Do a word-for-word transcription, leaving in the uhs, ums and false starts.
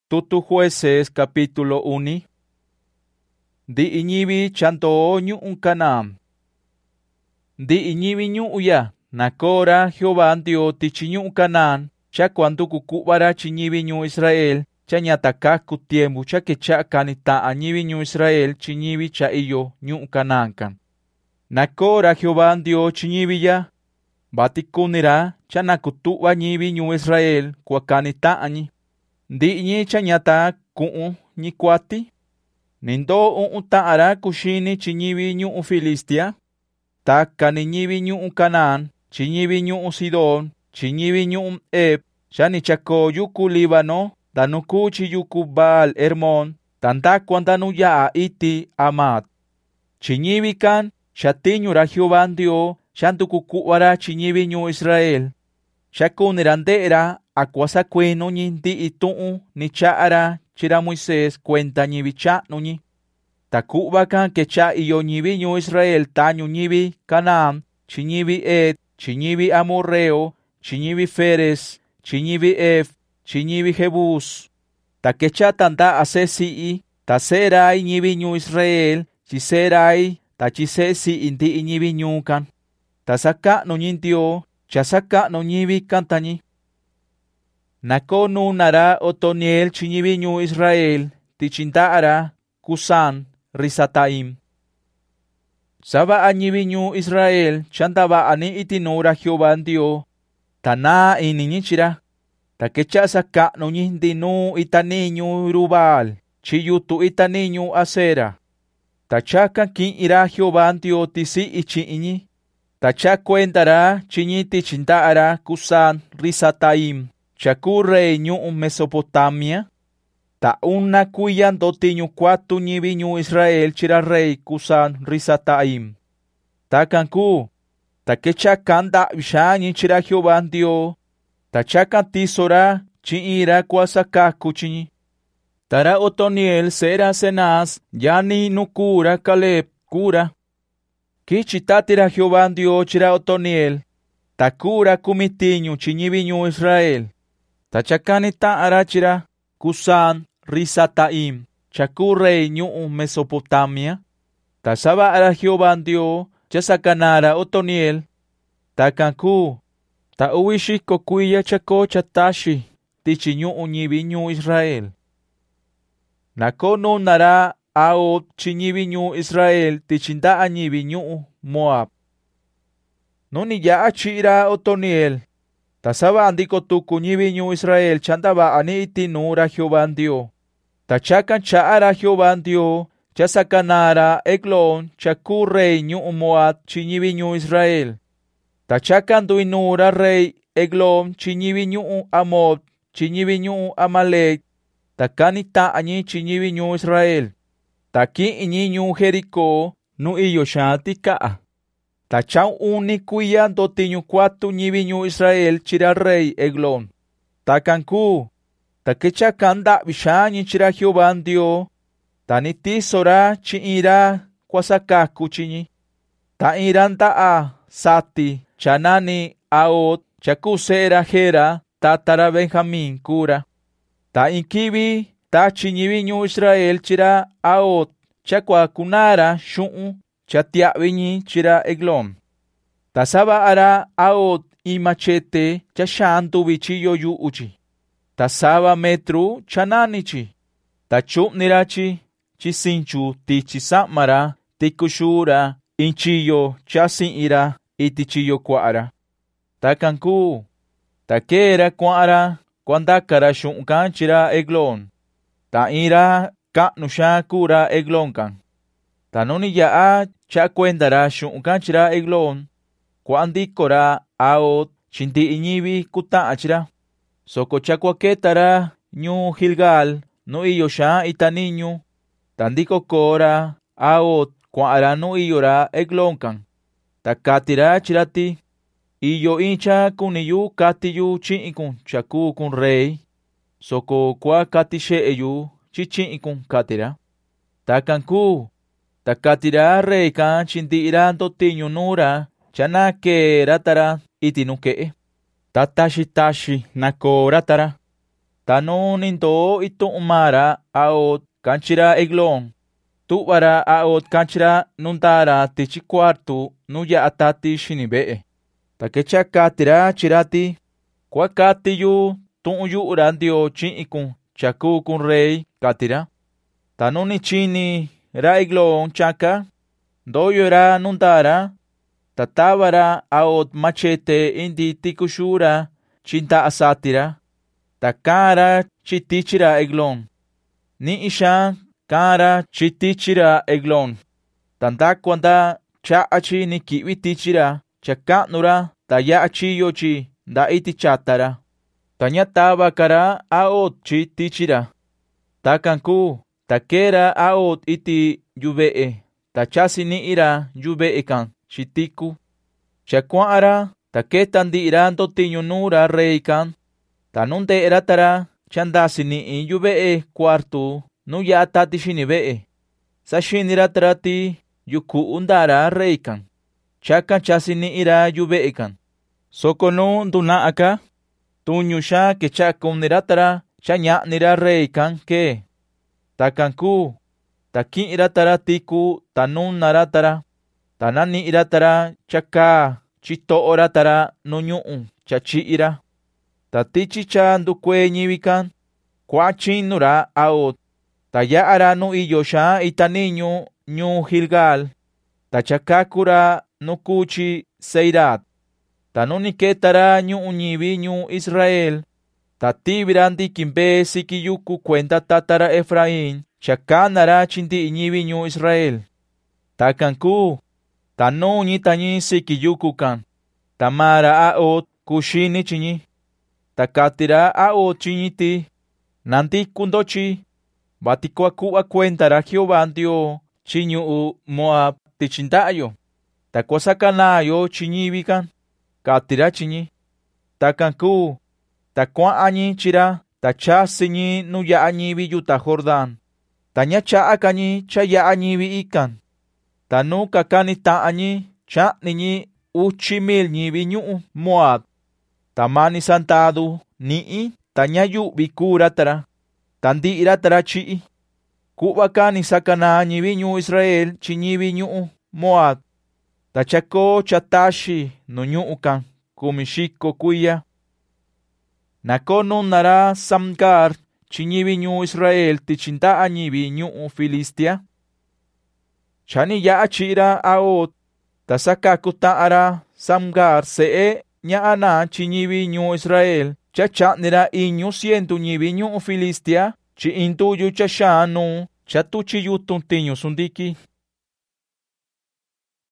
Tutu Jueces capítulo uno. Di iñibi chanto ñu'un Canaán. Di iñibi ñu'uya nakora Jehová Dios tichi ñu'un Canaán, cha cuando cucubara chiñibi ñu Israel, cha ñataka tiempo cha que cha canita añibi ñu Israel chiñibi cha iyo ñu'un Canaán kan. Nakora Jehová Dios chiñibi ya, batikunira cha nakutuba ñibi ñu Israel kuakanita añi. Di ñi cha ñata ku'un ñi kuati. Nindo un ta'ara kushini chiñibi ñu'un Filistia. Taka ni ñibi ñu'un Canaán, chiñibi ñu'un Sidón, chiñibi ñu'un Eb, shani chako yuku Líbano, danuku chi yuku Baal Hermón, tanda cuandanu ya iti Amad. Chiñibi kan, shatiñura Jehová Dios, shantuku kuwara chiñibi ñu Israel. Shakunirandera akwasa kweno ñindi itu'un ni cha'ara chira Moisés cuenta ñibi cha'nu ñi. Takuba kan que cha iyo ñibi ñu Israel tañu ñibi Canaán, chiñibi Ed, chiñibi Amorreo, chiñibi Feres, chiñibi Ef, chiñibi Jebus. Ta que cha tanda asesi ta serai ñibi ñu Israel, chiserai ta chisesi indi ñibi ñu kan. Ta saka no ñindio, cha saka no ñibi kantañi. Nakonu nara Otoniel chiñibi ñu Israel, tichindaara Kusan, Risataim. Saba añibi ñu Israel, chandaba ani itinura Jehová Dios, tana iniñichira, takecha saka no ñindinu itaniñu Rubal, chiyutu itaniñu Asera. Tachaka kin ira Jehová Dios tisi ichiñi, tacha cuendara chiñi tichindaara Kusan, Risataim. Chakurre ñu Mesopotamia. Ta una kuyan dotiñu cuatu ñibi ñu Israel chira rey Kusan Risataim. Ta kanku. Ta kecha kanda vishañi chira Jehová Dios. Ta chakan tisora chiira kuasaka kuchiñi. Tara Otoniel sera Senaz yani nukura Caleb kura. Kichitatira Jehová Dios chira Otoniel. Ta kura kumitiñu chiñibi ñu Israel. Tachakani ta'ara chira Kusan Risataim, chakurrey ñu Mesopotamia. Tasaba ara Jehová Dios, chasakanara Otoniel. Takanku, ta uwishi kokuya chako chatashi, tichi ñu ñibi ñu Israel. Nakono nara Aod chiñibi ñu Israel, tichinda ñibi ñu Moab. Nuni ya achira Otoniel. Tasaba andiko tuku ñibi ñu Israel chandaba ani itinura Jehová Dios. Tachakan cha'ara Jehová Dios, chasakanara Eglon, chakurrey ñu Moab chiñibi ñu Israel. Tachakan duinura rey Eglon chiñibi ñu Amod, chiñibi ñu Amalek. Takanita añi chiñibi ñu Israel. Taki iñi ñu Jericó, nu iyo shanti ka'a. Tachau uni kuya dotiñu cuatu ñibi ñu Israel chira rey Eglon. Takanku. Takecha kanda vishañi chira Jehová Dios. Taniti sora chiira kwasaka kuchiñi. Ta iranda a Sati, chanani Aod, chakusera Gera, tatara Benjamín kura. Ta inkibi ta chiñibi ñu Israel chira Aod, chakwakunara shu'un. Chatiaviñi chira Eglon. Tasaba ara Aod y machete chashantu bichillo yuuchi. Tasaba metru chananichi. Tachup nirachi chisinchu tichi samara tikushura inchillo chasin ira itichillo kuara. Takanku. Takera kuara kuandakara shunkan chira Eglon. Ta ira kanusha kura Eglon kan. Tanoni ya cha cuendara shunkan chira Eglon. Kuandi kora Aod chinti iñibi kuta achira. Soko chakwaketara ñu Gilgal no iyosha itaniñu. Tandiko kora Aod kuara no iyora Eglonkan. Takatira chirati. Iyo incha kuniyu katiyu chinkun chaku kun rey. Soko kwa katishe eyu chichinkun katira. Takanku. Takatira rey kan chindira dotiñu nura, chanake ratara itinuke. Tatashi tashi nako ratara. Tano ninto ito umara aot kanchira Eglon. Tubara aot kanchira nuntara tichi kwartu nuya atati shinibee. Takecha katira chirati. Kwa kati yu tun yu urandio chiikun chaku kun rey katira. Tanoni chini ra Eglon chaka. Doyo ra nuntara. Tatawara aot machete indi tikushura chinta asatira. Takara chitichira Eglon. Ni isha kara chitichira Eglon. Tanda kwanda chaachi ni kiwitichira chakatnura tayaachi yochi da iti chatara. Tanyataba kara aot chitichira. Takanku takera aot iti yubee. Tachasi ni ira yubee kan chitiku. Chakwaara taketandi iranto tinyunura reikan. Tanunte eratara chandasi ni yubee kwartu nuya atati shinibee. Sa shiniratarati yuku undara reikan. Chaka chasi ni ira yubee kan. Sokonu dunaaka. Tunyusha ke chakumniratara chanya nira reikan ke. Takanku. Takin iratara tiku tanun naratara. Tanani iratara chaka chito oratara nunyuun chachi ira. Tatichi cha ndukwe nyivikan. Kwa chinura aot. Taya aranu iyosha itaniño nyu Gilgal. Tachakakura nukuchi seirat. Tanuni ketara nyu unyivi nyu Israel. Tatibirandi kimbe sikiyuku kwenta tatara Efraín. Chakanara chinti inyivi nyu Israel. Takanku. Tanu nyi tanyi sikiyuku kan. Tamara aot kushini chinyi. Takatira aot chinyiti. Nanti kundochi. Batikwa kuwa cuentara Jehová dio chinyu Moab tichintayo. Takwasakanayo chinyivikan. Katira chinyi. Takanku. Takwa anyi chira. Tachasinyi nuya anyivi yuta Jordán. Tanya cha akanyi chaya anyivi ikan. Tanu kakani ta anyi cha ninyi uchimil nyivi nyu Moab. Tamani santadu nii tanya yu bikuratara. Tandi iratara chi. Kubakani sakana nyivi nyu Israel chi nyivi nyu Moab. Tachako chatashi no nyu ukan kumishiko kuya. Nakono nara Samgar chi nyivi nyu Israel tichinta nyivi nyu Filistia. Chani ya achira aot. Tasaka kutaara Samgar see nyaana chi nyivi nyu Israel. Chacha nira inyu sientu nyivi nyu Filistia. Chi intuyu chashanu chatuchi yutun tiñu sundiki.